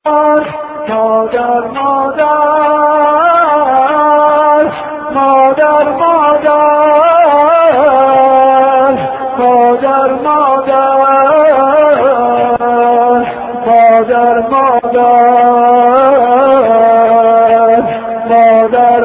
مادر مادر مادر مادر مادر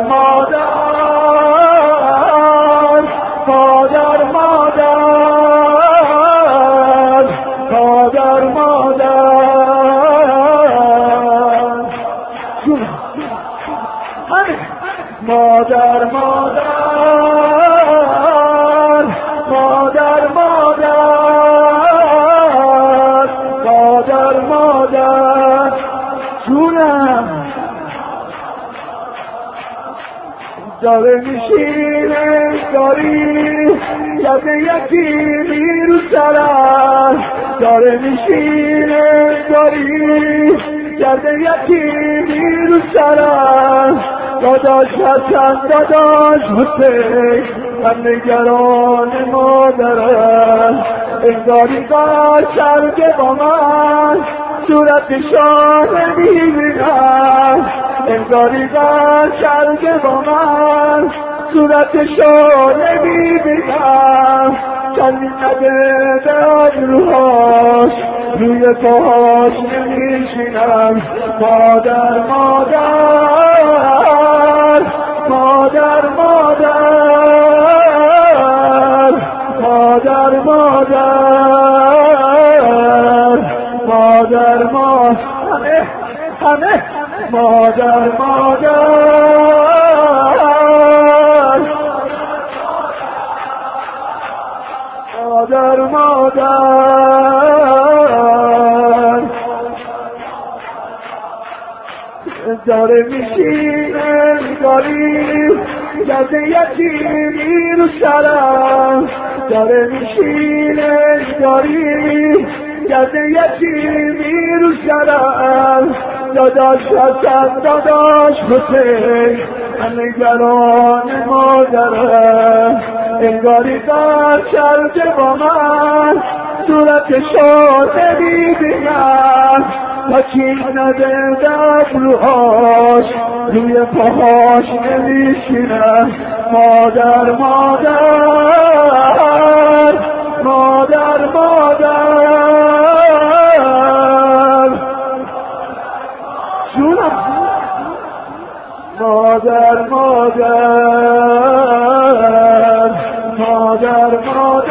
داره میشینه داری یاد یتیمی رو سرم داره میشینه داری یاد یتیمی رو سرم داداش حسن داداش حسین من نگران مادرم انگاری کار کرده با من صورتشان نمیبینم انگاری کار کرده با من صورتشان نمیبینم چندی نده در روهاش روی پاهاش نمیشینم مادر مادر مادر مادر مادر مادر مادر همه مادر مادر مادر داره میشینه داری گرد یتیمی رو سرم داره میشینه داری گرد یتیمی رو سرم داداش حسن داداش حسین من نگران مادرم انگاری کار کرده با من صورتشو نمیبینم تکیل نده در روهاش روی پاهاش نمیشینم مادر مادر مادر مادر جونم مادر مادر مادر مادر